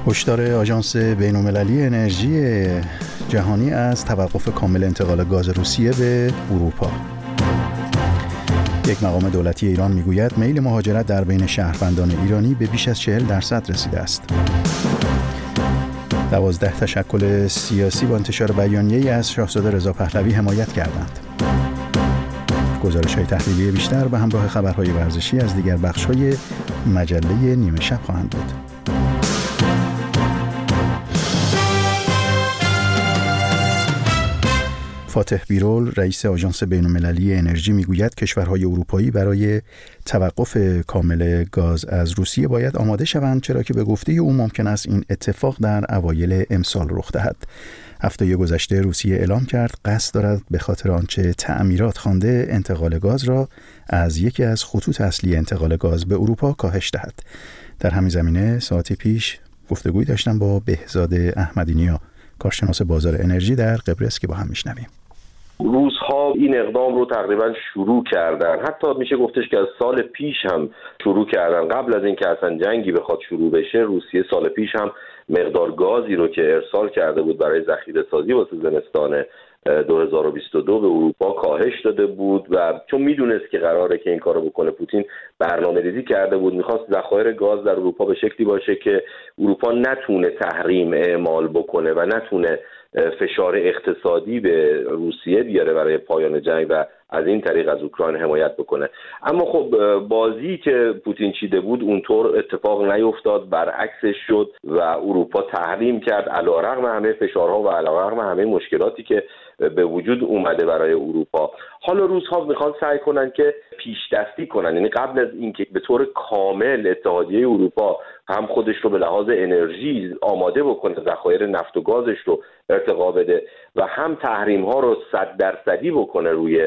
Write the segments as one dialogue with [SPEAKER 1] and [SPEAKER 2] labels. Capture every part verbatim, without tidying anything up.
[SPEAKER 1] هشدار آژانس بین‌المللی انرژی جهانی از توقف کامل انتقال گاز روسیه به اروپا. یک مقام دولتی ایران میگوید میل مهاجرت در بین شهروندان ایرانی به بیش از چهل درصد رسیده است. دوازده تشکل سیاسی با انتشار بیانیه‌ای از شاهزاده رضا پهلوی حمایت کردند. گزارش‌های تحلیلی بیشتر به همراه خبرهای ورزشی از دیگر بخش‌های مجله نیمه شب خواهند بود. فاتح بیرول رئیس آژانس بین‌المللی انرژی میگوید کشورهای اروپایی برای توقف کامل گاز از روسیه باید آماده شوند، چرا که به گفته او ممکن است این اتفاق در اوایل امسال رخ دهد. هفته گذشته روسیه اعلام کرد قصد دارد به خاطر آنچه تعمیرات خوانده انتقال گاز را از یکی از خطوط اصلی انتقال گاز به اروپا کاهش دهد. در همین زمینه ساعتی پیش گفتگویی داشتم با بهزاد احمدی‌نیا، کارشناس بازار انرژی در قبرس، که با هم میشنویم.
[SPEAKER 2] روزها این اقدام رو تقریبا شروع کردن، حتی میشه گفتش که از سال پیش هم شروع کردن. قبل از اینکه اصلا جنگی بخواد شروع بشه، روسیه سال پیش هم مقدار گازی رو که ارسال کرده بود برای ذخیره سازی واسه زمستان دو هزار و بیست و دو به اروپا کاهش داده بود و چون میدونست که قراره که این کارو بکنه، پوتین برنامه‌ریزی کرده بود، میخواست ذخایر گاز در اروپا به شکلی باشه که اروپا نتونه تحریم اعمال بکنه و نتونه فشار اقتصادی به روسیه بیاره برای پایان جنگ و از این طریق از اوکراین حمایت بکنه. اما خب بازی که پوتین چیده بود اونطور اتفاق نیفتاد، برعکسش شد و اروپا تحریم کرد علیرغم همه فشارها و علیرغم همه مشکلاتی که به وجود اومده برای اروپا. حالا روس‌ها میخوان سعی کنن که پیش دستی کنن، یعنی قبل از اینکه به طور کامل اتحادیه اروپا هم خودش رو به لحاظ انرژی آماده بکنه، ذخایر نفت و گازش رو ارتقا بده و هم تحریم ها رو صد درصدی بکنه روی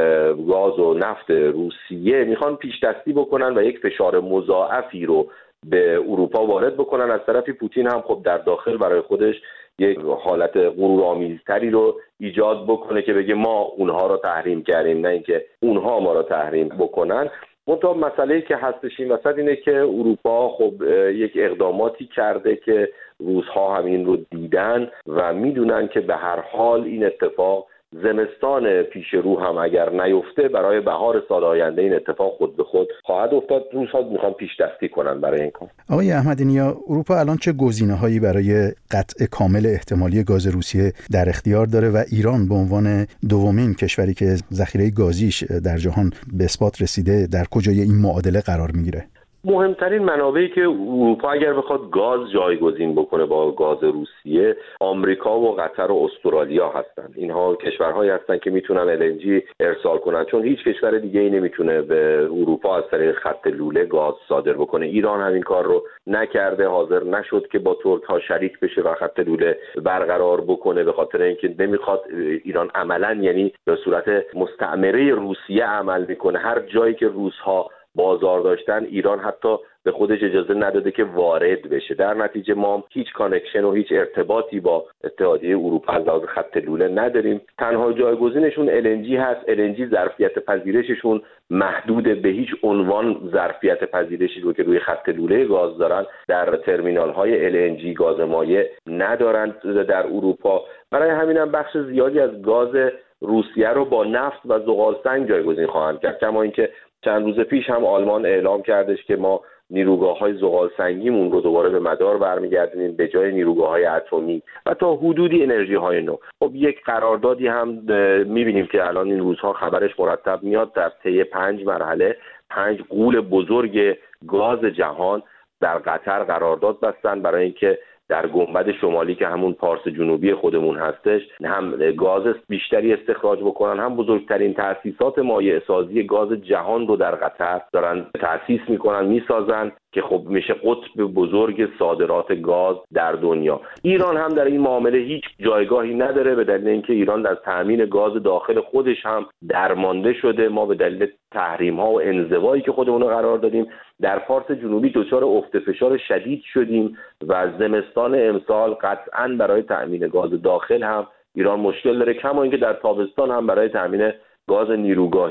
[SPEAKER 2] گاز و نفت روسیه، میخوان پیش دستی بکنن و یک فشار مضاعفی رو به اروپا وارد بکنن. از طرفی پوتین هم خب در داخل برای خودش یک حالت غرورآمیزتری رو ایجاد بکنه که بگه ما اونها رو تحریم کردیم، نه اینکه اونها ما رو تحریم بکنن. منتها مسئله‌ای که هستش این وسط اینه که اروپا خب یک اقداماتی کرده که روس‌ها همین رو دیدن و میدونن که به هر حال این اتفاق زمستان پیش رو هم اگر نیفته، برای بهار سال آینده این اتفاق خود به خود خواهد افتاد. روس‌ها میخوان پیش دستی کنن برای این کار.
[SPEAKER 1] آقای احمدی‌نیا، اروپا الان چه گزینه‌هایی برای قطع کامل احتمالی گاز روسیه در اختیار داره و ایران به عنوان دومین کشوری که ذخیره گازیش در جهان به اثبات رسیده در کجای این معادله قرار میگیره؟
[SPEAKER 2] مهمترین منابعی که اروپا اگر بخواد گاز جایگزین بکنه با گاز روسیه، آمریکا و قطر و استرالیا هستن. اینها کشورهایی هستن که میتونن ال ان جی ارسال کنن، چون هیچ کشور دیگه ای نمیتونه به اروپا از طریق خط لوله گاز صادر بکنه. ایران همین کار رو نکرده، حاضر نشد که با ترک ها شریک بشه و خط لوله برقرار بکنه، به خاطر اینکه نمیخواد ایران عملاً یعنی به صورت مستعمره روسیه عمل میکنه. هر جایی که روس‌ها بازار داشتن، ایران حتی به خودش اجازه نداده که وارد بشه. در نتیجه ما هیچ کانکشن و هیچ ارتباطی با اتحادیه اروپا از لحاظ خط لوله نداریم. تنها جایگزینشون ال ان جی هست. ال ان جی ظرفیت پذیرششون محدود، به هیچ عنوان ظرفیت پذیرشی رو که روی خط لوله گاز دارن در ترمینال های ال ان جی گاز مایع ندارن در اروپا. برای همین هم بخش زیادی از گاز روسیه رو با نفت و زغال سنگ جایگزین خواهند کرد. کما اینکه چند روز پیش هم آلمان اعلام کردش که ما نیروگاه‌های زغال سنگیمون رو دوباره به مدار برمیگردونیم به جای نیروگاه‌های اتمی و تا حدودی انرژی‌های نو. خب یک قراردادی هم می‌بینیم که الان این روزها خبرش مرتب میاد، در طی پنج مرحله پنج غول بزرگ گاز جهان در قطر قرارداد بستن برای اینکه در گنبد شمالی که همون پارس جنوبی خودمون هستش هم گاز بیشتری استخراج بکنن، هم بزرگترین تأسیسات مایع سازی گاز جهان رو در قطر دارن تأسیس میکنن، میسازن که خب میشه قطب بزرگ صادرات گاز در دنیا. ایران هم در این معامله هیچ جایگاهی نداره، به دلیل اینکه ایران در تامین گاز داخل خودش هم درمانده شده. ما به دلیل تحریم ها و انزوایی که خودمون قرار دادیم در پارس جنوبی دچار افت فشار شدید شدیم و زمستان امسال قطعاً برای تامین گاز داخل هم ایران مشکل داره، کما اینکه در تابستان هم برای تامین گاز نیروگاهی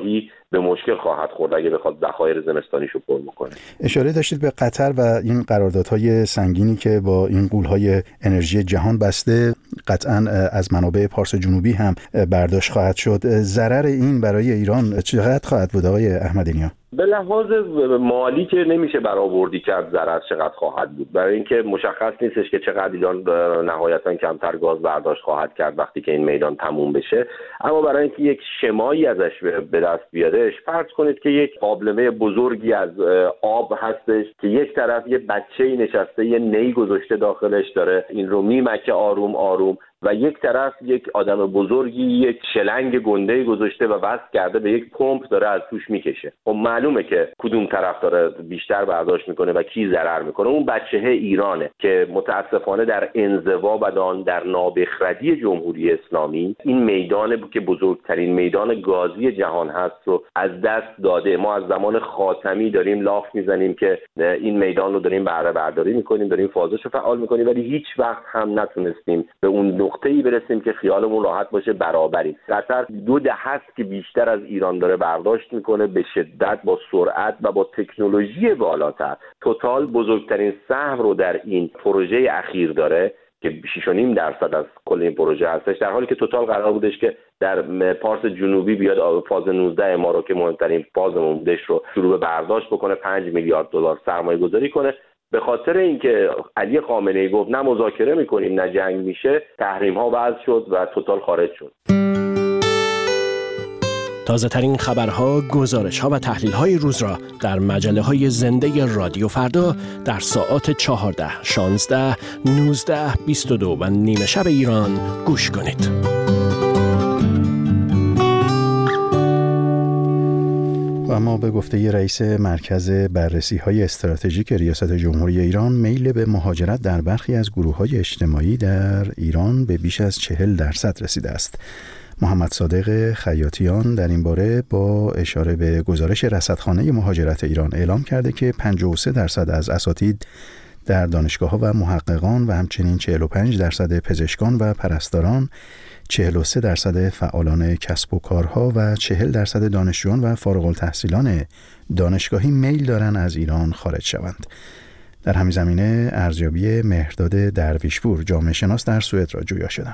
[SPEAKER 2] به مشکل خواهد خورد اگه بخواد ذخایر زمستانیشو پر بکنه.
[SPEAKER 1] اشاره داشتید به قطر و این قراردادهای سنگینی که با این غول‌های انرژی جهان بسته، قطعاً از منابع پارس جنوبی هم برداشت خواهد شد. ضرر این برای ایران چقدر خواهد بود آقای احمدی نیا؟
[SPEAKER 2] به لحاظ مالی که نمیشه برآوردی کرد ضرر چقدر خواهد بود، برای اینکه مشخص نیستش که چقدر ایران نهایتاً کمتر گاز برداشت خواهد کرد وقتی که این میدان تموم بشه. اما برای اینکه یک شمایی ازش به دست بیادش، فرض کنید که یک قابلمه بزرگی از آب هستش که یک طرف یه بچه‌ای نشسته، یه نی گذاشته داخلش، داره این رو میمکه آروم آروم، و یک طرف یک آدم بزرگی یک شلنگ گنده گذاشته و وصل کرده به یک پمپ، داره از توش میکشه. خب معلومه که کدوم طرف داره بیشتر برداشت میکنه و کی ضرر میکنه. اون بچه ایرانه که متاسفانه در انزوا و در نابخردی جمهوری اسلامی این میدان که بزرگترین میدان گازی جهان هست رو از دست داده. ما از زمان خاتمی داریم لاف میزنیم که این میدان رو داریم بهره برداری میکنیم، داریم فازش رو فعال میکنیم، ولی هیچ وقت هم نتونستیم به اون نقطه‌ای برسیم که خیالمون راحت باشه برابری. قطر دو دهه است که بیشتر از ایران داره برداشت میکنه، به شدت، با سرعت و با تکنولوژی بالاتر. توتال بزرگترین سهم رو در این پروژه اخیر داره که شش و نیم درصد از کل این پروژه هستش، در حالی که توتال قرار بودش که در پارس جنوبی بیاد فاز نوزده ما رو که مهمترین فازمون بودش رو شروع به برداشت بکنه، پنج میلیارد دلار سرمایه گذاری کنه. به خاطر اینکه علی خامنه‌ای گفت نه مذاکره میکنیم نه جنگ میشه، تحریم ها وضع شد و توتال خارج شد.
[SPEAKER 3] تازه ترین خبرها، گزارش ها و تحلیل های روز را در مجله های زنده رادیو فردا در ساعات چهارده، شانزده، نوزده، بیست و دو و نیمه شب ایران گوش کنید.
[SPEAKER 1] و اما به گفته رئیس مرکز بررسی‌های استراتژیک ریاست جمهوری ایران، میل به مهاجرت در برخی از گروه‌های اجتماعی در ایران به بیش از چهل درصد رسیده است. محمد صادق خیاطیان در این باره با اشاره به گزارش رصدخانه مهاجرت ایران اعلام کرده که پنجاه و سه درصد از اساتید در دانشگاه‌ها و محققان و همچنین چهل و پنج درصد پزشکان و پرستاران، چهل و سه درصد فعالان کسب و کارها و چهل درصد دانشجویان و فارغ التحصیلان دانشگاهی میل دارند از ایران خارج شوند. در همین زمینه ارزیابی مهرداد درویشپور، جامعه شناس در سوئد را جویا شدم.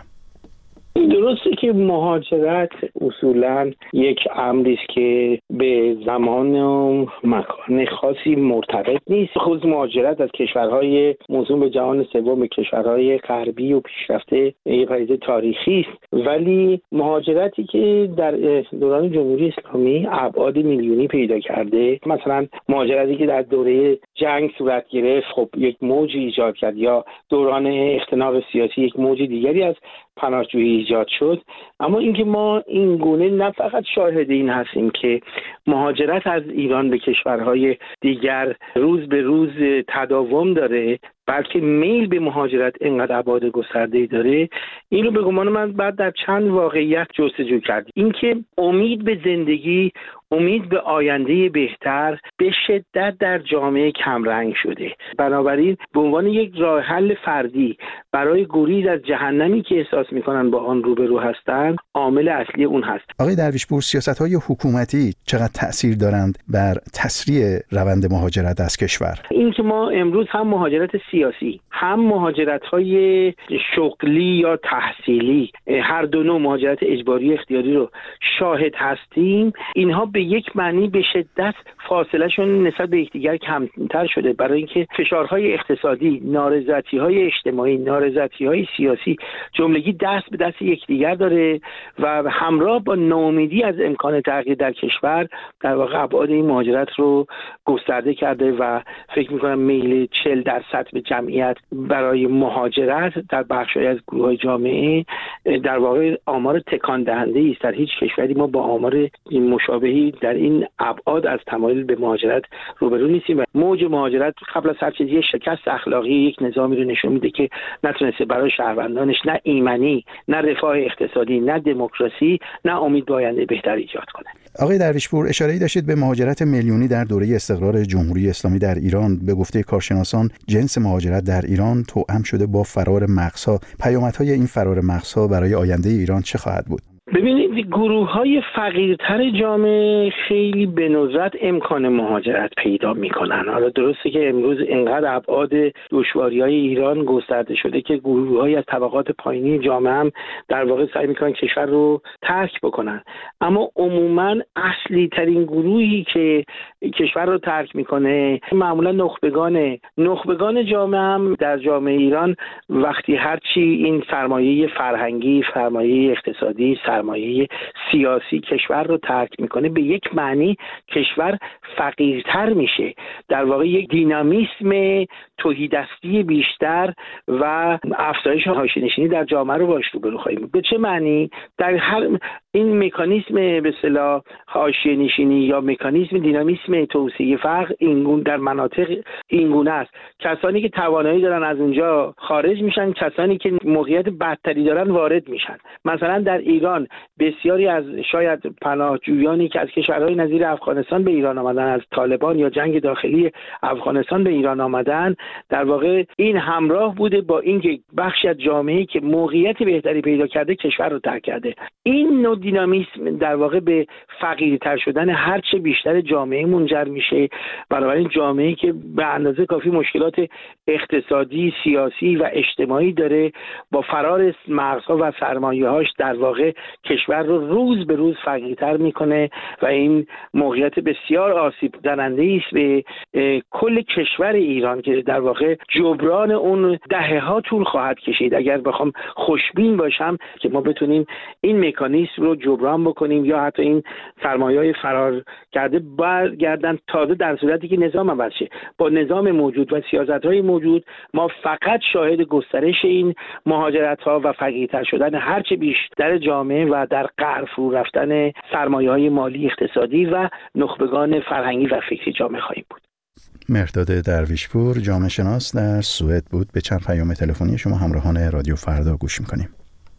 [SPEAKER 4] درسته که مهاجرت اصولاً یک امری است که به زمان و مکان خاصی مرتبط نیست. خود مهاجرت از کشورهای موسوم به جهان سوم به کشورهای غربی و پیشرفته یک پدیده تاریخی است، ولی مهاجرتی که در دوران جمهوری اسلامی ابعاد میلیونی پیدا کرده، مثلا مهاجرتی که در دوره جنگ صورت گرفت، خب یک موجی ایجاد کرد، یا دوران اختناق سیاسی یک موج دیگری از پناهجویی ایجاد شد. اما اینکه ما این گونه نه فقط شاهد این هستیم که مهاجرت از ایران به کشورهای دیگر روز به روز تداوم داره، بلکه میل به مهاجرت اینقدر ابعاد گسترده‌ای داره، این رو به گمان من بعد در چند واقعیت جستجو کرد. اینکه امید به زندگی، امید به آینده بهتر به شدت در جامعه کمرنگ شده. بنابراین به عنوان یک راه حل فردی برای گریز از جهنمی که احساس می‌کنن با آن روبرو هستند، عامل اصلی اون هست.
[SPEAKER 1] آقای درویشپور، سیاست‌های حکومتی چقدر تأثیر دارند بر تسریع روند مهاجرت از کشور؟
[SPEAKER 4] این که ما امروز هم مهاجرت سیاسی، هم مهاجرت‌های شغلی یا تحصیلی، هر دو نوع مهاجرت اجباری اختیاری رو شاهد هستیم، اینها به یک معنی به شدت فاصلهشون نسبت به یکدیگر کمتر شده، برای اینکه فشارهای اقتصادی، نارضایتی‌های اجتماعی، نارضایتی‌های سیاسی جملگی دست به دست یکدیگر داره و همراه با ناامیدی از امکان تغییر در کشور، در واقع ابعاد این مهاجرت رو گسترده کرده و فکر می‌کنم میل چهل درصد به جمعیت برای مهاجرت در بخشی از گروه‌های جامعه در واقع آمار تکان دهنده است. در هیچ کشوری ما با آمار این مشابهی در این ابعاد از تمایل به مهاجرت روبرو نیستیم. موج مهاجرت قبل از هر چیزی یک شکست اخلاقی یک نظامی رو نشون میده که نتونسته برای شهروندانش نه ایمنی، نه رفاه اقتصادی، نه دموکراسی، نه امید به آینده بهتر ایجاد کنه.
[SPEAKER 1] آقای درویشپور، اشاره‌ای داشتید به مهاجرت میلیونی در دوره استقرار جمهوری اسلامی در ایران. به گفته کارشناسان، جنس مهاجرت در ایران توأم شده با فرار مغزها. پیامدهای این فرار مغزها برای آینده ایران چه خواهد بود؟
[SPEAKER 4] ببینید گروه های فقیرتر جامعه خیلی به ندرت امکان مهاجرت پیدا میکنن. حالا درسته که امروز اینقدر ابعاد دشواری های ایران گسترده شده که گروه های از طبقات پایینی جامعه هم در واقع سعی میکنن کشور رو ترک بکنن، اما عموما اصلی ترین گروهی که کشور رو ترک میکنه معمولا نخبگان نخبگان جامعه هم در جامعه ایران وقتی هرچی این سرمایه فرهنگی، سرمایه اقتصادی، سرمایه سیاسی کشور رو ترک میکنه، به یک معنی کشور فقیرتر میشه. در واقع یک دینامیسم تهیدستی بیشتر و افزایش حاشیه‌نشینی در جامعه رو باش رو برو خواهیم. به چه معنی؟ در هر این مکانیزم به اصطلاح حاشیه‌نشینی یا مکانیزم دینامیسم توسعه فقر اینگونه در مناطق اینگونه است. کسانی که توانایی دارن از اونجا خارج میشن، کسانی که موقعیت بدتری دارن وارد میشن. مثلا در ایران بسیاری از شاید پناهجویانی که از کشورهای نظیر افغانستان به ایران آمدن، از طالبان یا جنگ داخلی افغانستان به ایران آمدن، در واقع این همراه بوده با اینکه بخشی از جامعه‌ای که موقعیت بهتری پیدا کرده کشور رو ترک کرده. این نوع دینامیسم در واقع به فقیرتر شدن هرچه بیشتر جامعه منجر میشه. بنابراین جامعه‌ای که به اندازه کافی مشکلات اقتصادی، سیاسی و اجتماعی داره، با فرار مرزها و سرمایه‌هاش در واقع کشور رو روز به روز فقیرتر میکنه و این موقعیت بسیار آسیب دهنده است به کل کشور ایران که در واقع جبران اون دهه‌ها طول خواهد کشید. اگر بخوام خوشبین باشم که ما بتونیم این مکانیزم رو جبران بکنیم یا حتی این سرمایه‌های فرار کرده برگردن، تازه در صورتی که نظام عوض شه. با نظام موجود و سیاست‌های موجود ما فقط شاهد گسترش این مهاجرت‌ها و فقیرتر شدن هرچه بیشتر جامعه و در غرب فرو رفتن سرمایه‌های مالی، اقتصادی و نخبگان فرهنگی و فکری جامعه خواهیم بود.
[SPEAKER 1] مهرداد درویشپور جامعه شناس در سوئد بود. به چند پیام تلفنی شما همراهان رادیو فردا گوش می‌کنیم.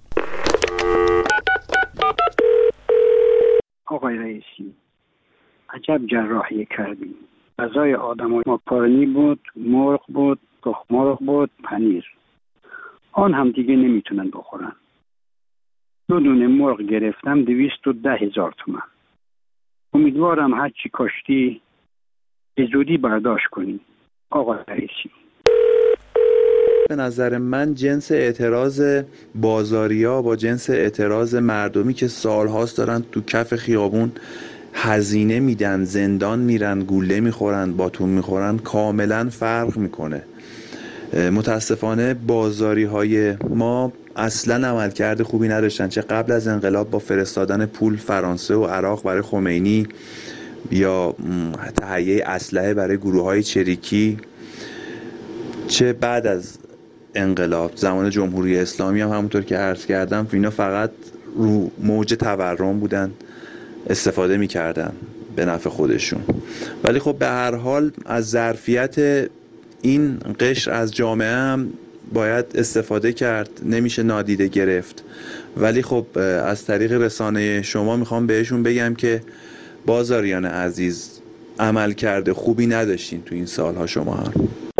[SPEAKER 5] آقای رئیسی، عجب جراحی کردیم. غذای آدم ماکارونی بود، مرغ بود، تخم مرغ بود، پنیر. آن هم دیگه نمیتونن بخورن. دو دونه مرغ گرفتم دویست و ده هزار تومن. امیدوارم هر چی کاشتی به زودی برداشت کنی آقای رئیسی.
[SPEAKER 6] به نظر من جنس اعتراض بازاریا با جنس اعتراض مردمی که سالهاست دارن تو کف خیابون هزینه میدن، زندان میرن، گوله میخورن، باتون میخورن، کاملا فرق میکنه. متاسفانه بازاری های ما اصلا عملکرد خوبی نداشتن، چه قبل از انقلاب با فرستادن پول فرانسه و عراق برای خمینی یا تهیه اسلحه برای گروه های چریکی، چه بعد از انقلاب زمان جمهوری اسلامی هم همونطور که عرض کردم اینا فقط رو موج تورم بودن، استفاده میکردن به نفع خودشون. ولی خب به هر حال از ظرفیت این قشر از جامعه هم باید استفاده کرد، نمیشه نادیده گرفت. ولی خب از طریق رسانه شما میخوام بهشون بگم که بازاریان عزیز عمل کرده خوبی نداشتین تو این سالها شما هم.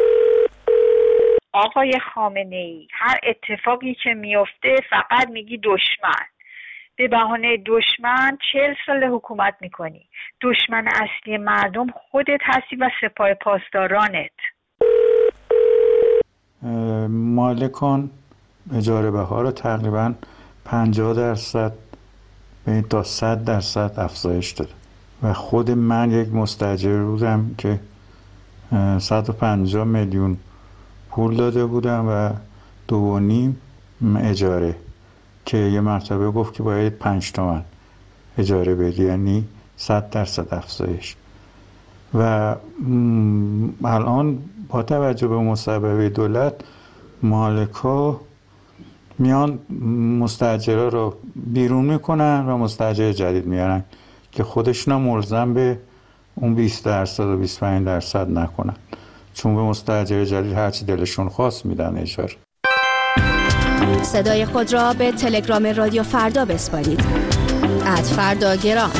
[SPEAKER 7] آقای خامنه‌ای، هر اتفاقی که میفته فقط میگی دشمن. به بهانه دشمن چهل سال حکومت میکنی. دشمن اصلی مردم خودت هستی و سپاه پاسدارانت.
[SPEAKER 8] مالکان اجاره بها رو تقریبا پنجاه درصد تا صد درصد افزایش داده و خود من یک مستاجر بودم که صد و پنجاه میلیون پول داده بودم و دو و نیم اجاره که یه مرتبه گفت که باید پنج تومن اجاره بدی، یعنی صد درصد افزایش. و الان با توجه به مصوبه دولت مالکا میان مستاجرها رو بیرون میکنن و مستاجر جدید میارن که خودشون هم ملزم به اون بیست درصد و بیست و پنج درصد نکنن، چون به مستاجر جدید هرچی دلشون خواست میدن اجاره.
[SPEAKER 9] صدای خود را به تلگرام رادیو فردا بسپارید. ات فردا گرام.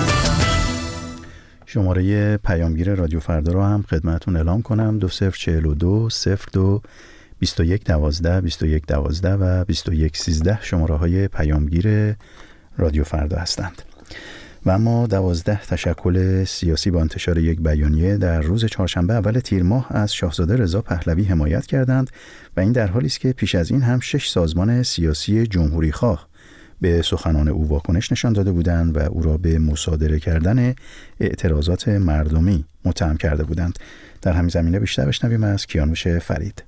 [SPEAKER 1] شماره پیامگیر رادیو فردا رو هم خدمتون اعلام کنم: دو صفر چهل و دو صفر دو بیست و یک دوازده بیست و یک دوازده و بیست و یک سیزده شماره های پیامگیر رادیو فردا هستند. و اما دوازده تشکل سیاسی با انتشار یک بیانیه در روز چهارشنبه اول تیر ماه از شاهزاده رضا پهلوی حمایت کردند و این در حالی است که پیش از این هم شش سازمان سیاسی جمهوری خواه به سخنان او واکنش نشان داده بودند و او را به مصادره کردن اعتراضات مردمی متهم کرده بودند. در همین زمینه بیشتر بشنویم از کیانوش فرید.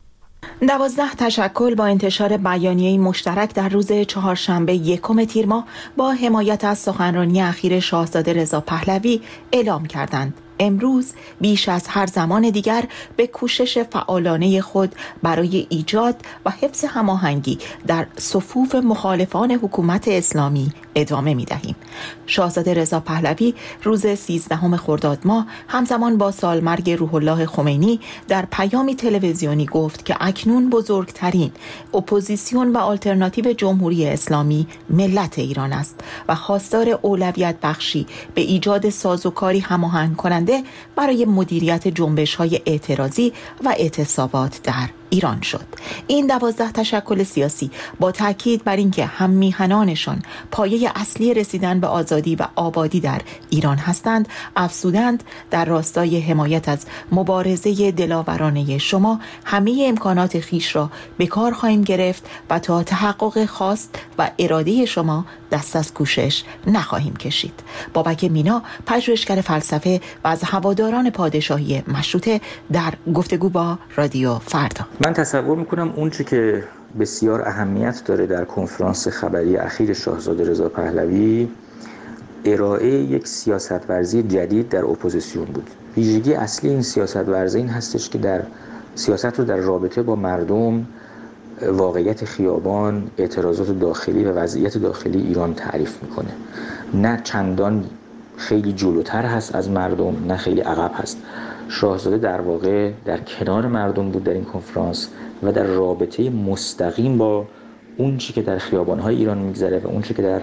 [SPEAKER 10] دوازده تشکل با انتشار بیانیه‌ای مشترک در روز چهارشنبه یکم تیر ماه با حمایت از سخنرانی اخیر شاهزاده رضا پهلوی اعلام کردند امروز بیش از هر زمان دیگر به کوشش فعالانه خود برای ایجاد و حفظ هماهنگی در صفوف مخالفان حکومت اسلامی ادامه می دهیم. شاهزاده رضا پهلوی روز سیزدهم خرداد ماه همزمان با سالمرگ روح الله خمینی در پیامی تلویزیونی گفت که اکنون بزرگترین اپوزیسیون و آلترناتیو جمهوری اسلامی ملت ایران است و خواستار اولویت بخشی به ایجاد سازوکاری هماهنگ کننده برای مدیریت جنبش‌های اعتراضی و اعتصابات در ایران شد. این دوازده تشکل سیاسی با تاکید بر اینکه هم میهنانشان پایه اصلی رسیدن به آزادی و آبادی در ایران هستند، افزودند در راستای حمایت از مبارزه دلاورانه شما همه امکانات خیش را به کار خواهیم گرفت و تا تحقق خواست و اراده شما دست از کوشش نخواهیم کشید. بابک مینا، پژوهشگر فلسفه و از هواداران پادشاهی مشروطه، در گفتگو با رادیو فردا:
[SPEAKER 11] من تصور میکنم اون چی که بسیار اهمیت داره در کنفرانس خبری اخیر شاهزاده رضا پهلوی ارائه یک سیاست ورزی جدید در اپوزیسیون بود. ویژگی اصلی این سیاست ورزی این هستش که در سیاست رو در رابطه با مردم، واقعیت خیابان، اعتراضات داخلی و وضعیت داخلی ایران تعریف میکنه. نه چندان خیلی جلوتر هست از مردم، نه خیلی عقب هست. شاهزاده در واقع در کنار مردم بود در این کنفرانس و در رابطه مستقیم با اون چی که در خیابان‌های ایران میگذره و اون چی که در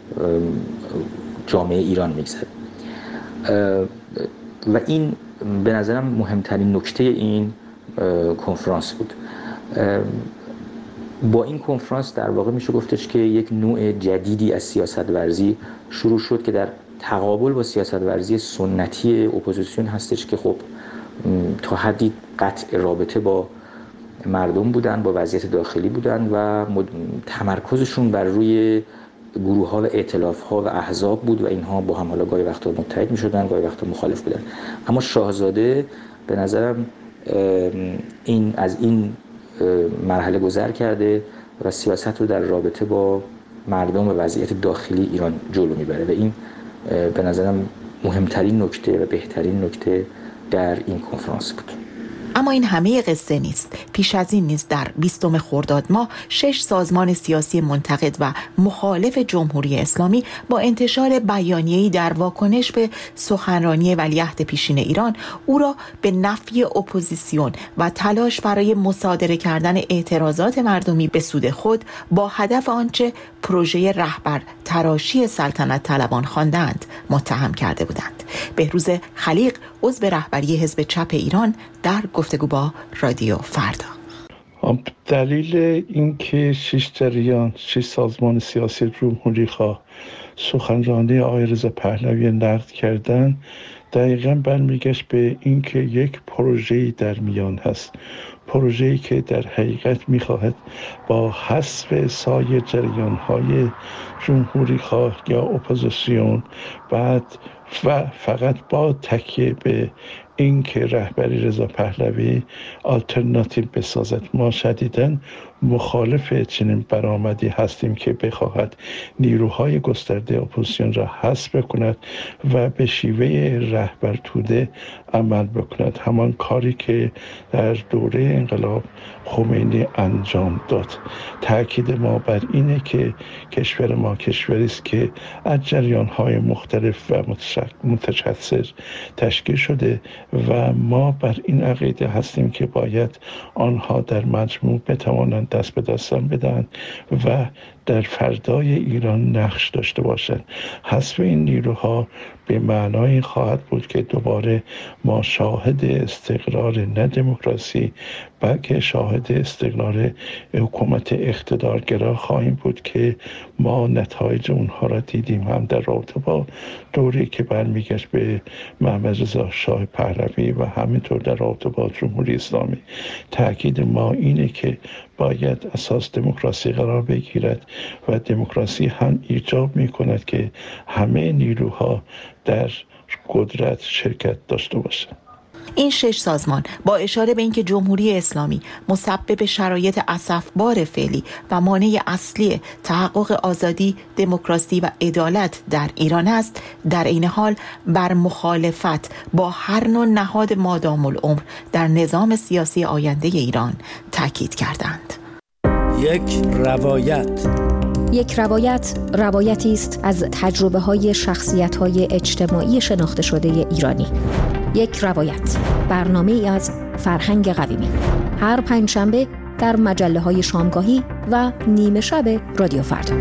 [SPEAKER 11] جامعه ایران میگذره. و این به نظرم مهمترین نکته این کنفرانس بود. با این کنفرانس در واقع میشه گفتش که یک نوع جدیدی از سیاست ورزی شروع شد که در تقابل با سیاست ورزی سنتی اپوزیسیون هستش که خب تا حدی قطع رابطه با مردم بودن، با وضعیت داخلی بودن و تمرکزشون بر روی گروه ها و ائتلاف ها و احزاب بود و اینها با هم حالا گاهی وقتا متحد می شدن، گاهی وقتا مخالف بودن. اما شاهزاده به نظرم این از این مرحله گذر کرده و سیاست رو در رابطه با مردم و وضعیت داخلی ایران جلو میبره و این به نظرم مهمترین نکته و بهترین نکته در این کنفرانس بود.
[SPEAKER 10] اما این همه قصه نیست. پیش از این نیز در بیستم خرداد ماه شش سازمان سیاسی منتقد و مخالف جمهوری اسلامی با انتشار بیانیه‌ای در واکنش به سخنرانی ولیعهد پیشین ایران او را به نفی اپوزیسیون و تلاش برای مصادره کردن اعتراضات مردمی به سود خود با هدف آنچه پروژه رهبر تراشی سلطنت طلبان خواندند متهم کرده بودند. بهروز خلیق، عضو رهبری حزب چپ ایران، در گفتگو با رادیو فردا:
[SPEAKER 12] دلیل اینکه شش جریان شش سازمان سیاسی جمهوری خواه سخنرانی آقای رضا پهلوی نقد کردن دقیقاً برمیگشت به اینکه یک پروژه‌ای در میان هست، پروژه‌ای که در حقیقت می‌خواهد با حذف سایر جریان‌های جمهوری خواه یا اپوزیسیون بعد و فقط با تکیه به این که رهبری رضا پهلوی آلترناتیو بسازد. ما شدیداً مخالف چنین برآمدی هستیم که بخواهد نیروهای گسترده اپوزیسیون را حذف کند و به شیوه رهبر توده عمل بکند، همان کاری که در دوره انقلاب خمینی انجام داد. تأکید ما بر اینه که کشور ما کشوری است که از جریان‌های مختلف و متشدد تشکیل شده و ما بر این عقیده هستیم که باید آنها در مجموع بتوانند دست به دستان بدن و در فردای ایران نقش داشته باشند. حذف این نیروها به معنای خواهد بود که دوباره ما شاهد استقرار نه دموکراسی بلکه شاهد استقرار حکومت اقتدارگرا خواهیم بود که ما نتایج اونها را دیدیم، هم در رابطه با دوری که برمیگشت به محمد رضا شاه پهلوی و همینطور در رابطه با جمهوری اسلامی. تأکید ما اینه که باید اساس دموکراسی قرار بگیرد و دموکراسی هم ایجاب می کند که همه نیروها در قدرت شرکت داشته باشند.
[SPEAKER 10] این شش سازمان با اشاره به اینکه جمهوری اسلامی مسبب شرایط اسفبار فعلی و مانع اصلی تحقق آزادی، دموکراسی و عدالت در ایران است، در این حال بر مخالفت با هر نوع نهاد مادام العمر در نظام سیاسی آینده ایران تاکید کردند.
[SPEAKER 3] یک روایت
[SPEAKER 13] یک روایت روایتی است از تجربه‌های شخصیت‌های اجتماعی شناخته شده ایرانی. یک روایت، برنامه‌ای از فرهنگ قویمی، هر پنجشنبه در مجله‌های شامگاهی و نیمه شب رادیو فردا.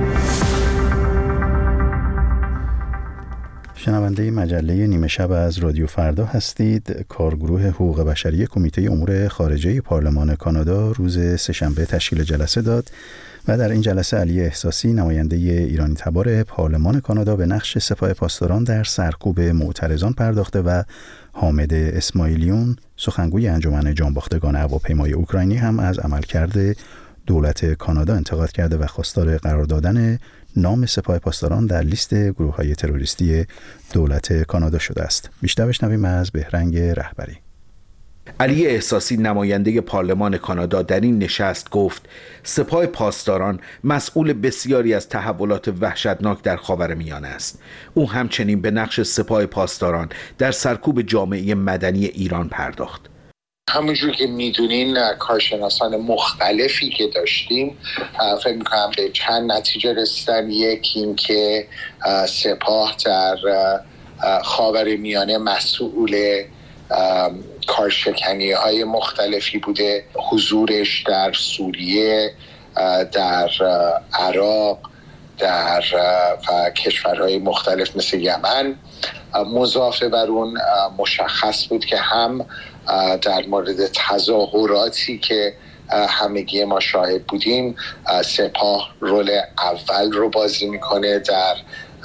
[SPEAKER 1] شنونده مجله نیمه شب از رادیو فردا هستید. کارگروه حقوق بشری کمیته امور خارجه پارلمان کانادا روز سه‌شنبه تشکیل جلسه داد و در این جلسه علی احساسی نماینده ایرانی تبار پارلمان کانادا به نقش سپاه پاسداران در سرکوب معترضان پرداخته و حامد اسماعیلیون سخنگوی انجمن جانباختگان هواپیمای اوکراینی هم از عملکرد دولت کانادا انتقاد کرده و خواستار قرار دادن نام سپاه پاسداران در لیست گروه‌های تروریستی دولت کانادا شده است. بیشتر بشنویم از بهرنگ رهبری.
[SPEAKER 14] علی احساسی نماینده پارلمان کانادا در این نشست گفت سپاه پاسداران مسئول بسیاری از تحولات وحشتناک در خاورمیانه است. او همچنین به نقش سپاه پاسداران در سرکوب جامعه مدنی ایران پرداخت.
[SPEAKER 15] همونجور که میدونین کارشناسان مختلفی که داشتیم فکر میکنم به چند نتیجه رسیدن. یکی این که سپاه در خاورمیانه مسئول کارشکنی های مختلفی بوده، حضورش در سوریه، در عراق، در کشورهای مختلف مثل یمن. مضافه بر اون مشخص بود که هم در مورد تظاهراتی که همگی ما شاهد بودیم سپاه رول اول رو بازی میکنه در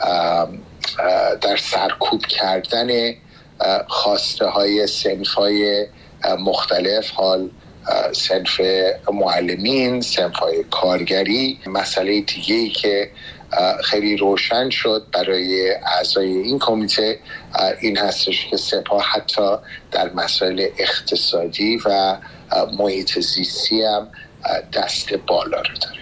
[SPEAKER 15] در سرکوب کردن خواسته های صنف های مختلف، حال صنف معلمین، صنف های کارگری. مسئله دیگه‌ای که خیلی روشن شد برای اعضای این کمیته این هستش که سپاه حتی در مسائل اقتصادی و محیط زیستی هم دست بالا رو داره.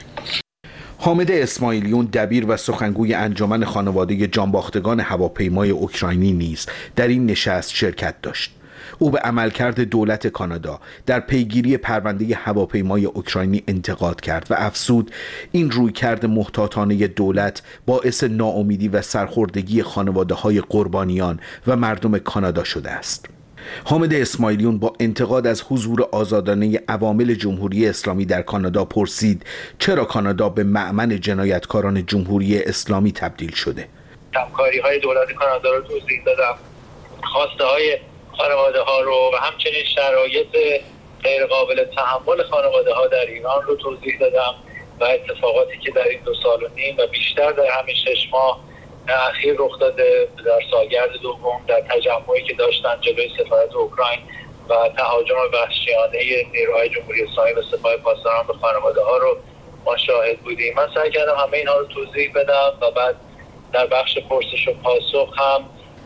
[SPEAKER 14] حامد اسماعیلیون دبیر و سخنگوی انجمن خانواده جانباختگان هواپیمای اوکراینی نیز در این نشست شرکت داشت. او به عملکرد دولت کانادا در پیگیری پرونده هواپیمای اوکراینی انتقاد کرد و افزود این رویکرد محتاطانه دولت باعث ناامیدی و سرخوردگی خانواده‌های قربانیان و مردم کانادا شده است. حامد اسماعیلیون با انتقاد از حضور آزادانه عوامل جمهوری اسلامی در کانادا پرسید چرا کانادا به مأمن جنایتکاران جمهوری اسلامی تبدیل شده.
[SPEAKER 16] همکاری‌های دولت کانادا رو توضیح دادم، خواسته‌های خانواده‌ها رو و همچنین شرایط غیر قابل تحمل خانواده‌ها در ایران رو توضیح دادم و اتفاقاتی که در این دو سال و نیم و بیشتر در همین شش ماه اخیر رخ داده در سالگرد دوم، در تجمعی که داشتن جلوی سفارت اوکراین و تهاجم وحشیانه نیروهای جمهوری اسلامی و سپاه پاسداران به خانواده‌ها رو ما شاهد بودیم. من سعی کردم همه اینها رو توضیح بدم و بعد در بخش پرسش و پاسخ هم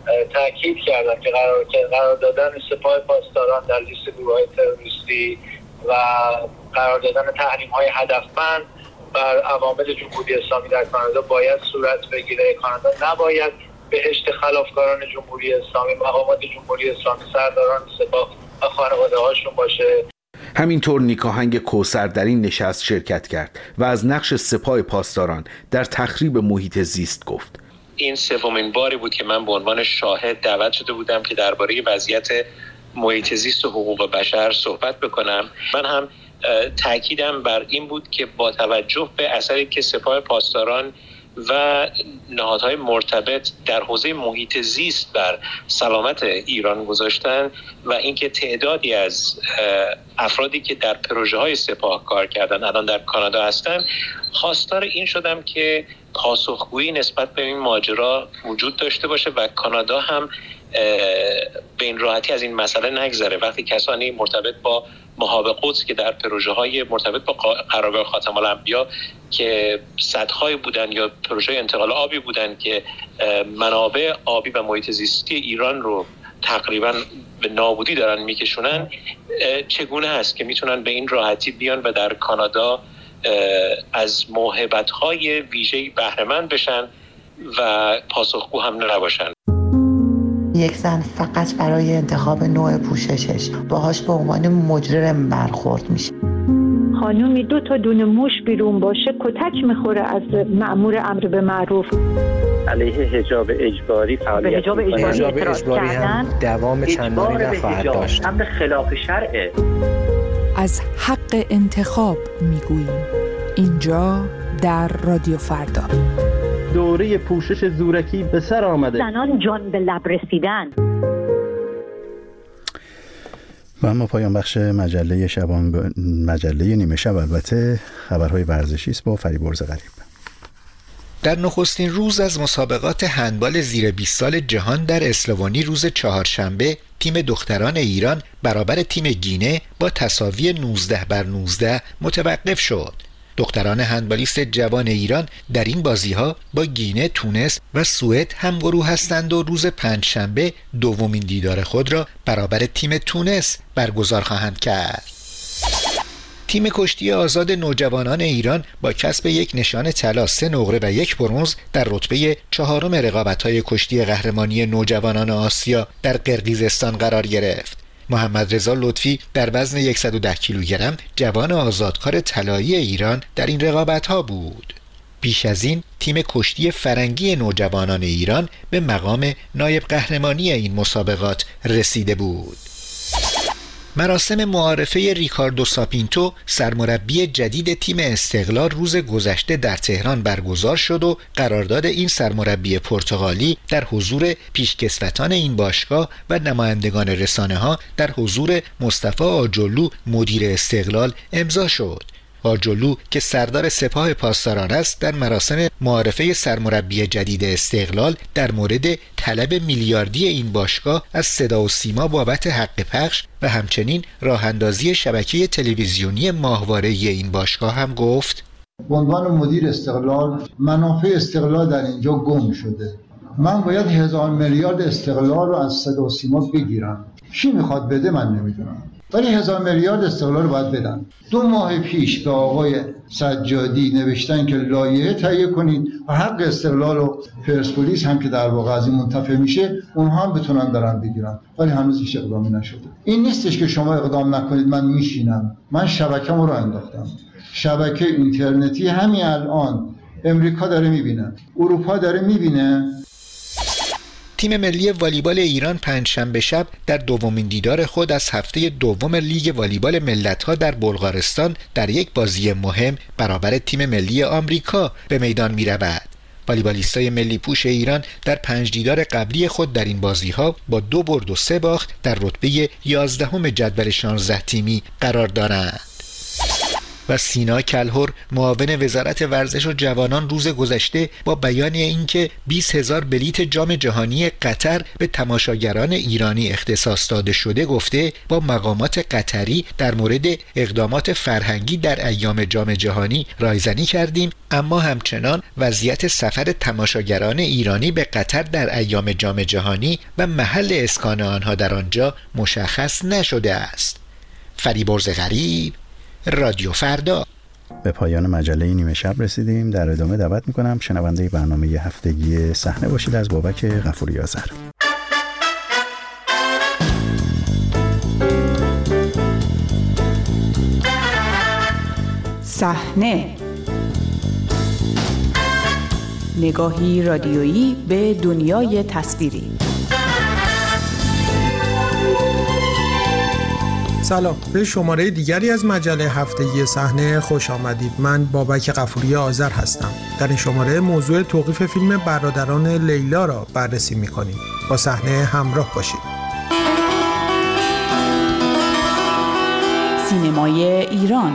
[SPEAKER 16] تاکید کردم که قرار قرار دادن سپاه پاسداران در لیست گروه‌های تروریستی و قرار دادن تحریم‌های هدفمند بر عوامل جمهوری اسلامی در کانادا باید صورت بگیره. کانادا نباید بهشت خلافکاران جمهوری اسلامی، مقامات جمهوری اسلامی، سرداران سپاه و خانواده‌هاشون باشه.
[SPEAKER 14] همینطور نیکاهنگ کوثر در این نشست شرکت کرد و از نقش سپاه پاسداران در تخریب محیط زیست گفت.
[SPEAKER 17] این سومین باری بود که من به عنوان شاهد دعوت شده بودم که درباره وضعیت محیط زیست و حقوق بشر صحبت بکنم. من هم تأکیدم بر این بود که با توجه به اثری که سپاه پاسداران و نهادهای مرتبط در حوزه محیط زیست بر سلامت ایران گذاشتن و اینکه تعدادی از افرادی که در پروژه‌های سپاه کار کردن الان در کانادا هستن، خواستار این شدم که پاسخگویی نسبت به این ماجرا وجود داشته باشه و کانادا هم به این راحتی از این مسئله نگذره. وقتی کسانی مرتبط با مهاب قدس که در پروژه‌های مرتبط با قرارگاه خاتم الانبیا که سدهای بودن یا پروژه انتقال آبی بودن که منابع آبی و محیط زیستی ایران رو تقریبا به نابودی دارن میکشونن، چگونه هست که میتونن به این راحتی بیان و در کانادا از موهبت‌های ویژه‌ای بهره‌مند بشن و پاسخگو هم نباشن.
[SPEAKER 18] یک زن فقط برای انتخاب نوع پوششش باهاش به عنوان مجرم برخورد میشه.
[SPEAKER 19] خانومی دو تا دونه موش بیرون باشه کتک میخوره از مأمور امر به معروف.
[SPEAKER 20] علیه حجاب اجباری فعالیت
[SPEAKER 19] حجاب اجباری,
[SPEAKER 20] حجاب
[SPEAKER 19] اجباری هم
[SPEAKER 20] دوام چندانی نخواهد داشت. امر خلاف شرعه.
[SPEAKER 21] از حق انتخاب میگوییم اینجا در رادیو فردا.
[SPEAKER 20] دوره پوشش زورکی به سر آمده.
[SPEAKER 19] زنان جان به لب رسیدن.
[SPEAKER 1] و اما پایان بخش مجله شبانگ... مجله نیمه شب البته خبرهای ورزشی است با فریبرز غریب.
[SPEAKER 22] در نخستین روز از مسابقات هندبال زیر بیست سال جهان در اسلوونی روز چهارشنبه تیم دختران ایران برابر تیم گینه با تساوی نوزده بر نوزده متوقف شد. دختران هندبالیست جوان ایران در این بازی‌ها با گینه، تونس و سوئد همگروه هستند و روز پنجشنبه دومین دیدار خود را برابر تیم تونس برگزار خواهند کرد. تیم کشتی آزاد نوجوانان ایران با کسب یک نشان طلا، سه نقره و یک برنز در رتبه چهارم رقابت‌های کشتی قهرمانی نوجوانان آسیا در قرقیزستان قرار گرفت. محمد رضا لطفی در وزن صد و ده کیلوگرم جوان آزادکار طلایی ایران در این رقابت‌ها بود. پیش از این تیم کشتی فرنگی نوجوانان ایران به مقام نایب قهرمانی این مسابقات رسیده بود. مراسم معارفه ریکاردو ساپینتو سرمربی جدید تیم استقلال روز گذشته در تهران برگزار شد و قرارداد این سرمربی پرتغالی در حضور پیشکسوتان این باشگاه و نمایندگان رسانه‌ها در حضور مصطفی آجلو مدیر استقلال امضا شد. آجلو که سردار سپاه پاسداران است در مراسم معارفه سرمربی جدید استقلال در مورد طلب میلیاردی این باشگاه از صدا و سیما بابت حق پخش و همچنین راه اندازی شبکه تلویزیونی ماهواره این باشگاه هم گفت:
[SPEAKER 23] به عنوان مدیر استقلال منافع استقلال در اینجا گم شده. من باید هزار میلیارد استقلال رو از صدا و سیما بگیرم. کی میخواد بده من نمیدونم، ولی هزار میلیارد استقلال رو باید بدن. دو ماه پیش به آقای سجادی نوشتن که لایحه تهیه کنید و حق استقلال و پرسپولیس هم که در واقع از این منتفع میشه اونها هم بتونن دارن بگیرن، ولی هنوز هیچ اقدامی نشده. این نیستش که شما اقدام نکنید من میشینم. من شبکه‌مو رو انداختم، شبکه اینترنتی همین الان امریکا داره میبینه، اروپا داره میبینه.
[SPEAKER 22] تیم ملی والیبال ایران پنجشنبه شب در دومین دیدار خود از هفته دوم لیگ والیبال ملت‌ها در بلغارستان در یک بازی مهم برابر تیم ملی آمریکا به میدان می‌رود. والیبالیستای ملی پوش ایران در پنج دیدار قبلی خود در این بازی‌ها با دو برد و سه باخت در رتبه یازدهم جدول شانزده تیمی قرار دارند. و سینا کلهر معاون وزارت ورزش و جوانان روز گذشته با بیان اینکه بیست هزار بلیت جام جهانی قطر به تماشاگران ایرانی اختصاص داده شده گفته با مقامات قطری در مورد اقدامات فرهنگی در ایام جام جهانی رایزنی کردیم، اما همچنان وضعیت سفر تماشاگران ایرانی به قطر در ایام جام جهانی و محل اسکان آنها در آنجا مشخص نشده است. فریبرز غریب، رادیو فردا.
[SPEAKER 1] به پایان مجله نیمه شب رسیدیم. در ادامه دعوت میکنم شنونده برنامه هفتگی صحنه باشید از بابک غفوری آذر.
[SPEAKER 10] صحنه، نگاهی رادیویی به دنیای تصویری.
[SPEAKER 2] سلام، به شماره دیگری از مجله هفتگی صحنه خوش آمدید. من بابک غفوری آذر هستم. در این شماره موضوع توقیف فیلم برادران لیلا را بررسی می‌کنیم. با صحنه همراه باشید.
[SPEAKER 21] سینمای ایران.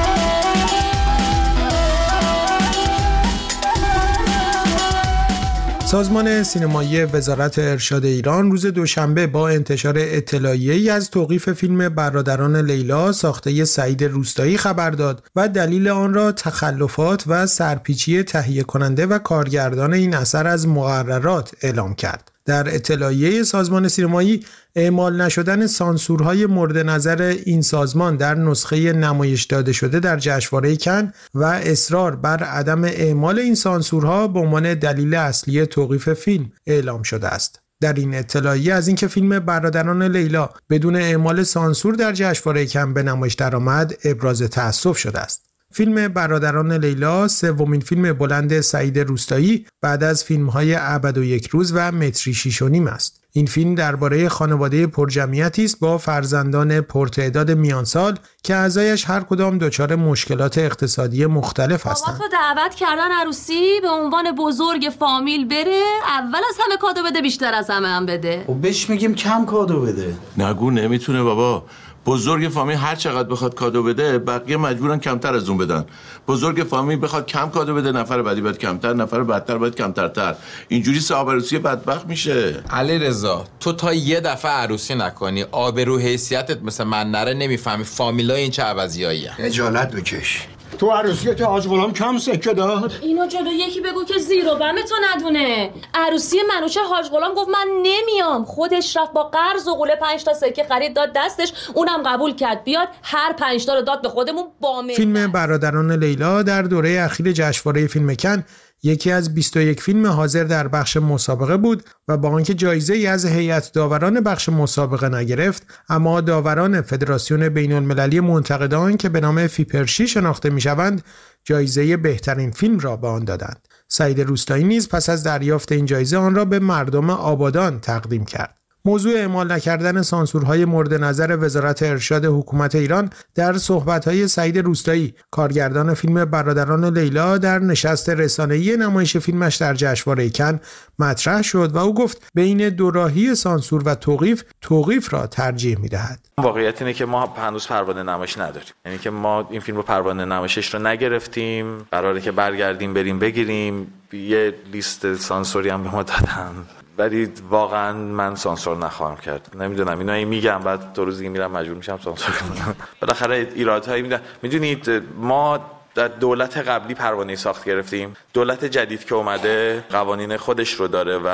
[SPEAKER 2] سازمان سینمایی وزارت ارشاد ایران روز دوشنبه با انتشار اطلاعیه‌ای از توقیف فیلم برادران لیلا ساخته سعید روستایی خبر داد و دلیل آن را تخلفات و سرپیچی تهیه کننده و کارگردان این اثر از مقررات اعلام کرد. در اطلاعیه سازمان سینمایی اعمال نشدن سانسورهای مورد نظر این سازمان در نسخه نمایش داده شده در جشنواره کن و اصرار بر عدم اعمال این سانسورها به عنوان دلیل اصلی توقیف فیلم اعلام شده است. در این اطلاعیه از اینکه فیلم برادران لیلا بدون اعمال سانسور در جشنواره کن به نمایش درآمد ابراز تأسف شده است. فیلم برادران لیلا سومین فیلم بلند سعید روستایی بعد از فیلم‌های ابد و یک روز و متری شیش و نیم است. این فیلم درباره خانواده پرجمعیتی است با فرزندان پرتعداد میانسال که اعضایش هر کدام دچار مشکلات اقتصادی مختلف هستند.
[SPEAKER 4] بابا تو دعوت کردن عروسی به عنوان بزرگ فامیل بره، اول از همه کادو بده، بیشتر از همه هم بده.
[SPEAKER 5] خب بهش میگیم کم کادو بده. نگو نمیتونه بابا. بزرگ فامیل هر چقدر بخواد کادو بده بقیه مجبورن کمتر از اون بدن. بزرگ فامیل بخواد کم کادو بده نفر بعدی باید کمتر، نفر بعدتر باید کمترتر. اینجوری صاحب عروسی بدبخت میشه.
[SPEAKER 24] علی رضا تو تا یه دفعه عروسی نکنی آبرو حیثیتت مثل من نره نمیفهمی فامیلای این چه عوضیاییه.
[SPEAKER 5] خجالت بکش.
[SPEAKER 25] تو عروسیت حاج غلام کم سکه داد؟
[SPEAKER 4] اینو جلو یکی بگو که زیر و بم تو ندونه. عروسی منوچه حاج غلام گفت من نمیام، خودش رفت با قرض و قوله پنج تا سکه خرید داد دستش، اونم قبول کرد بیاد، هر پنج تا رو داد به خودمون با من.
[SPEAKER 2] فیلم برادران لیلا در دوره اخیر جشنواره فیلم کن یکی از بیست و یک فیلم حاضر در بخش مسابقه بود و با آنکه جایزه‌ای از هیئت داوران بخش مسابقه نگرفت، اما داوران فدراسیون بین‌المللی منتقدان که به نام فیپرشی شناخته می‌شوند، جایزه بهترین فیلم را به آن دادند. سعید روستایی نیز پس از دریافت این جایزه آن را به مردم آبادان تقدیم کرد. موضوع اعمال نکردن سانسورهای مورد نظر وزارت ارشاد حکومت ایران در صحبت‌های سعید روستایی، کارگردان فیلم برادران لیلا، در نشست رسانه‌ای نمایش فیلمش در جشنواره کن مطرح شد و او گفت بین دوراهی سانسور و توقیف، توقیف را ترجیح می‌دهد.
[SPEAKER 26] واقعیت اینه که ما هنوز پروانه نمایش نداریم. یعنی که ما این فیلم رو پروانه نمایشش رو نگرفتیم، قراره که برگردیم بریم بگیریم. یه لیست سانسوری هم به ما دادن. ولی واقعا من سانسور نخواهم کرد. نمیدونم اینو این میگم بعد دو روز دیگه میرم مجبور میشم سانسور کنم. بالاخره ایرادهایی میدن. میدونید ما در دولت قبلی پروانه ساخت گرفتیم. دولت جدید که اومده قوانین خودش رو داره و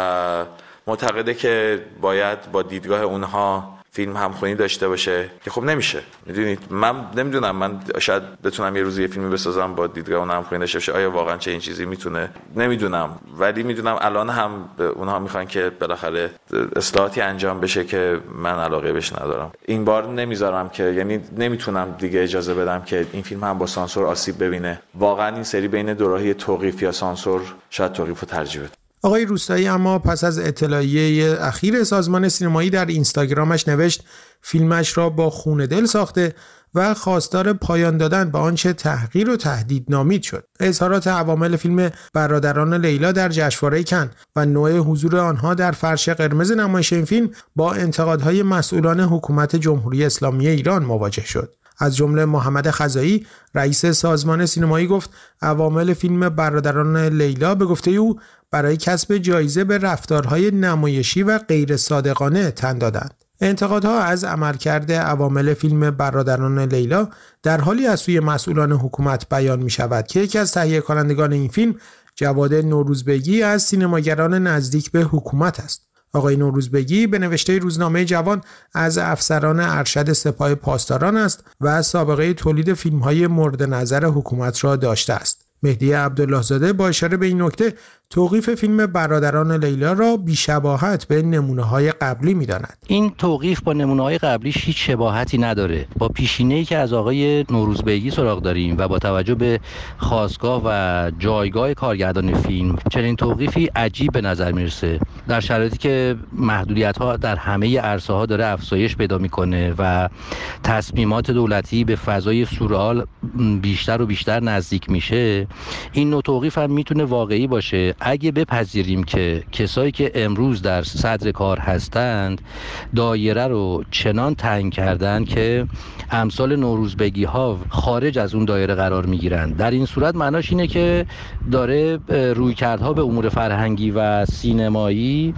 [SPEAKER 26] معتقده که باید با دیدگاه اونها فیلم همخوانی داشته باشه که خب نمیشه. میدونید من نمیدونم، من شاید بتونم یه روزی یه فیلمی بسازم با دیدگاه اون همخوانی داشته باشه. آیا واقعا چه این چیزی میتونه؟ نمیدونم، ولی میدونم الان هم اونها میخوان که بالاخره اصلاحاتی انجام بشه که من علاقه بهش ندارم. این بار نمیذارم که، یعنی نمیتونم دیگه اجازه بدم که این فیلم هم با سانسور آسیب ببینه. واقعا این سری بین دوراهی توقیف یا سانسور شاید توقیف رو ترجیح بده.
[SPEAKER 2] آقای روستایی اما پس از اطلاعیه اخیر سازمان سینمایی در اینستاگرامش نوشت فیلمش را با خون دل ساخته و خواستار پایان دادن به آنچه تحقیر و تهدید نامید شد. اظهارات عوامل فیلم برادران لیلا در جشنواره کن و نوع حضور آنها در فرش قرمز نمایش این فیلم با انتقادهای مسئولان حکومت جمهوری اسلامی ایران مواجه شد. از جمله محمد خزایی رئیس سازمان سینمایی گفت عوامل فیلم برادران لیلا به گفته او برای کسب جایزه به رفتارهای نمایشی و غیر صادقانه تن دادند. انتقادها از عملکرد عوامل فیلم برادران لیلا در حالی از سوی مسئولان حکومت بیان می شود که یکی از تهیه کنندگان این فیلم جواد نوروزبگی از سینماگران نزدیک به حکومت است. آقای نوروزبگی به نوشته روزنامه جوان از افسران ارشد سپاه پاسداران است و سابقه تولید فیلم‌های مورد نظر حکومت را داشته است. مهدی عبدالله زاده با اشاره به این نکته توقیف فیلم برادران لیلا را بی‌شباهت به نمونه‌های قبلی می‌داند.
[SPEAKER 6] این توقیف با نمونه‌های قبلیش هیچ شباهتی نداره. با پیشینه‌ای که از آقای نوروزبیگی سراغ داریم و با توجه به خاستگاه و جایگاه کارگردان فیلم، چنین توقیفی عجیب به نظر میرسه در شرایطی که محدودیت‌ها در همه عرصه‌ها داره افزایش پیدا می‌کنه و تصمیمات دولتی به فضای سورئال بیشتر و بیشتر نزدیک میشه. این نوع توقیف هم میتونه واقعی باشه اگه بپذیریم که کسایی که امروز در صدر کار هستند دایره رو چنان تنگ کردن که امثال نوروزبگی ها خارج از اون دایره قرار میگیرن. در این صورت معناش اینه که داره رویکردها به امور فرهنگی و سینمایی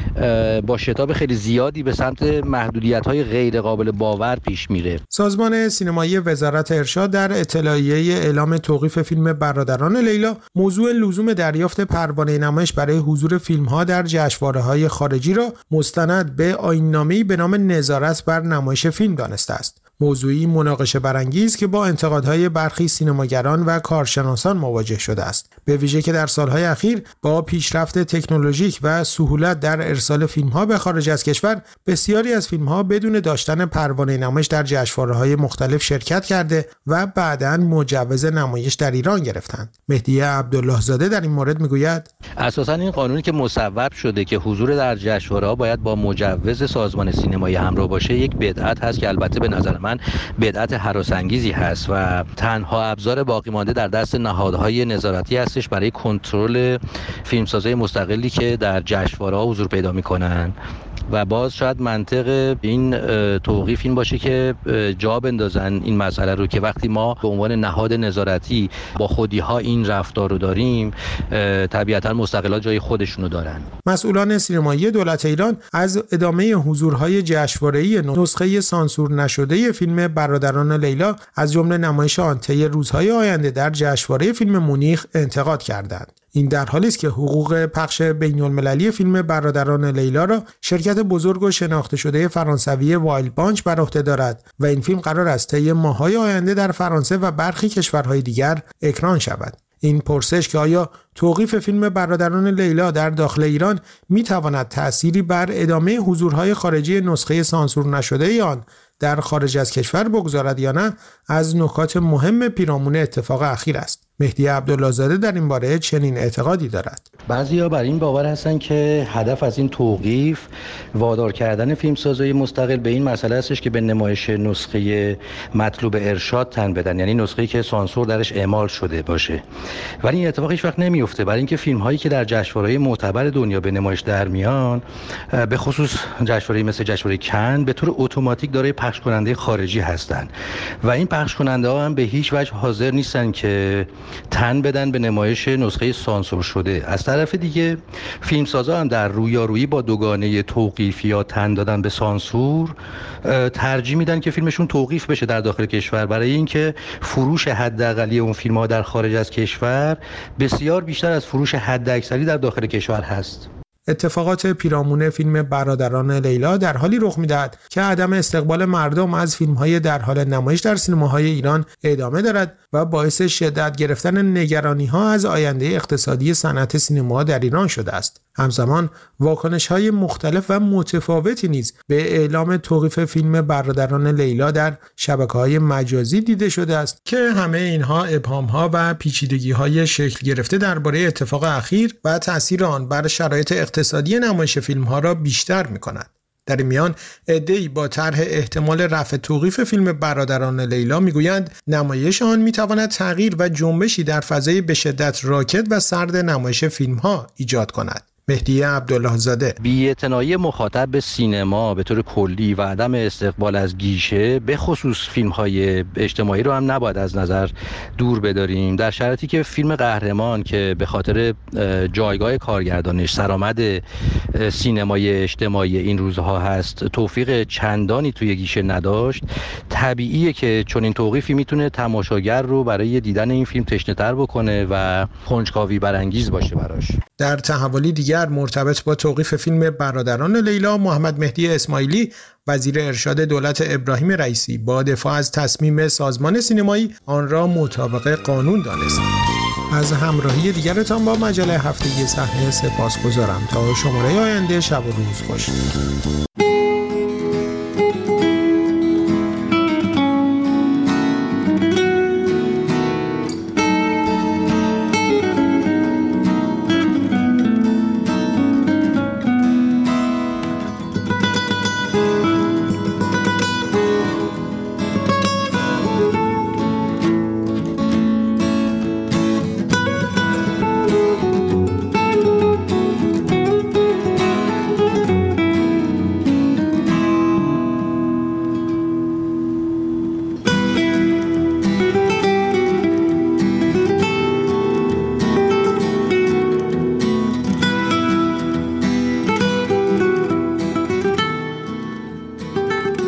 [SPEAKER 6] با شتاب خیلی زیادی به سمت محدودیت‌های غیر قابل باور پیش میره.
[SPEAKER 2] سازمان سینمایی وزارت ارشاد در اطلاعیه اعلام توقیف فیلم برادران لیلا موضوع لزوم دریافت پروانه نمایش برای حضور فیلم‌ها در جشنواره‌های خارجی را مستند به آیین‌نامه‌ای به نام نظارت بر نمایش فیلم دانسته است. موضوعی مناقشه برانگیز که با انتقادهای برخی سینماگران و کارشناسان مواجه شده است، به ویژه که در سالهای اخیر با پیشرفت تکنولوژیک و سهولت در ارسال فیلم‌ها به خارج از کشور، بسیاری از فیلم‌ها بدون داشتن پروانه نمایش در جشنواره‌های مختلف شرکت کرده و بعداً مجوز نمایش در ایران گرفتند. مهدی عبدالله زاده در این مورد میگوید
[SPEAKER 6] اساساً این قانونی که مصوب شده که حضور در جشنواره‌ها باید با مجوز سازمان سینمایی همراه باشه یک بدعت هست که البته به نظر من بدعت هراس‌انگیزی هست و تنها ابزار باقی مانده در دست نهادهای نظارتی هستش برای کنترل فیلمسازهای مستقلی که در جشنواره‌ها حضور پیدا می‌کنن. و باز شاید منطق این توقیف این باشه که جا بندازن این مسئله رو که وقتی ما به عنوان نهاد نظارتی با خودی‌ها این رفتار رو داریم، طبیعتاً مستقلا جای خودشونو دارن.
[SPEAKER 2] مسئولان سینمایی دولت ایران از ادامه حضورهای جشنواره‌ای نسخه سانسور نشده فیلم برادران لیلا از جمله نمایش آن طی روزهای آینده در جشنواره فیلم مونیخ انتقاد کردند. این در حالی است که حقوق پخش بین‌المللی فیلم برادران لیلا را شرکت بزرگ و شناخته شده فرانسوی وایلد بانچ بر عهده دارد و این فیلم قرار است طی ماه‌های آینده در فرانسه و برخی کشورهای دیگر اکران شود. این پرسش که آیا توقیف فیلم برادران لیلا در داخل ایران می‌تواند تأثیری بر ادامه حضورهای خارجی نسخه سانسور نشده آن در خارج از کشور بگذارد یا نه، از نکات مهم پیرامون اتفاق اخیر است. مهدی عبدالله زاده در این باره چنین اعتقادی دارد.
[SPEAKER 6] بعضیا بر این باور هستن که هدف از این توقیف وادار کردن فیلمسازهای مستقل به این مسئله هستش که به نمایش نسخه مطلوب ارشاد تن بدن، یعنی نسخه‌ای که سانسور درش اعمال شده باشه. ولی این اتفاق هیچ وقت نمیفته، برای اینکه فیلم‌هایی که در جشنواره‌های معتبر دنیا به نمایش در میان، به خصوص جشنواره‌ای مثل جشنواره کن، به طور اتوماتیک دارای پخش کننده خارجی هستند و این پخش کننده‌ها هم به هیچ وجه حاضر نیستن که تن بدن به نمایش نسخه سانسور شده. از طرف دیگه فیلمسازا هم در رویارویی با دوگانه توقیف یا تن دادن به سانسور ترجیح میدن که فیلمشون توقیف بشه در داخل کشور، برای اینکه فروش حداقلی اون فیلم‌ها در خارج از کشور بسیار بیشتر از فروش حداکثری در داخل کشور هست.
[SPEAKER 2] اتفاقات پیرامون فیلم برادران لیلا در حالی رخ می‌دهد که عدم استقبال مردم از فیلم‌های در حال نمایش در سینماهای ایران ادامه دارد و باعث شدت گرفتن نگرانی‌ها از آینده اقتصادی صنعت سینما در ایران شده است. همزمان واکنش‌های مختلف و متفاوتی نیز به اعلام توقیف فیلم برادران لیلا در شبکه‌های مجازی دیده شده است که همه اینها ابهام‌ها و پیچیدگی‌های شکل گرفته درباره اتفاق اخیر و تأثیر آن بر شرایط اقتصادی نمایش فیلم‌ها را بیشتر می‌کند. در این میان عده‌ای با طرح احتمال رفع توقیف فیلم برادران لیلا میگویند نمایش آن میتواند تغییر و جنبشی در فضای به شدت راکد و سرد نمایش فیلم‌ها ایجاد کند. مهدی عبدالله زاده:
[SPEAKER 6] بی‌اعتنایی مخاطب به سینما به طور کلی و عدم استقبال از گیشه به خصوص فیلم‌های اجتماعی رو هم نباید از نظر دور بداریم، در شرایطی که فیلم قهرمان که به خاطر جایگاه کارگردانش سرآمد سینمای اجتماعی این روزها هست توفیق چندانی توی گیشه نداشت، طبیعیه که چون این توقیفی میتونه تماشاگر رو برای دیدن این فیلم تشنه‌تر بکنه و کنجکاوی برانگیز باشه براش.
[SPEAKER 2] در تحولی دیگر مرتبط با توقیف فیلم برادران لیلا، محمد مهدی اسماعیلی وزیر ارشاد دولت ابراهیم رئیسی با دفاع از تصمیم سازمان سینمایی آن را مطابق قانون دانست. از همراهی دیگرتان با مجله هفتگی صحنه سپاسگزارم. تا شماره آینده شب و روز خوش.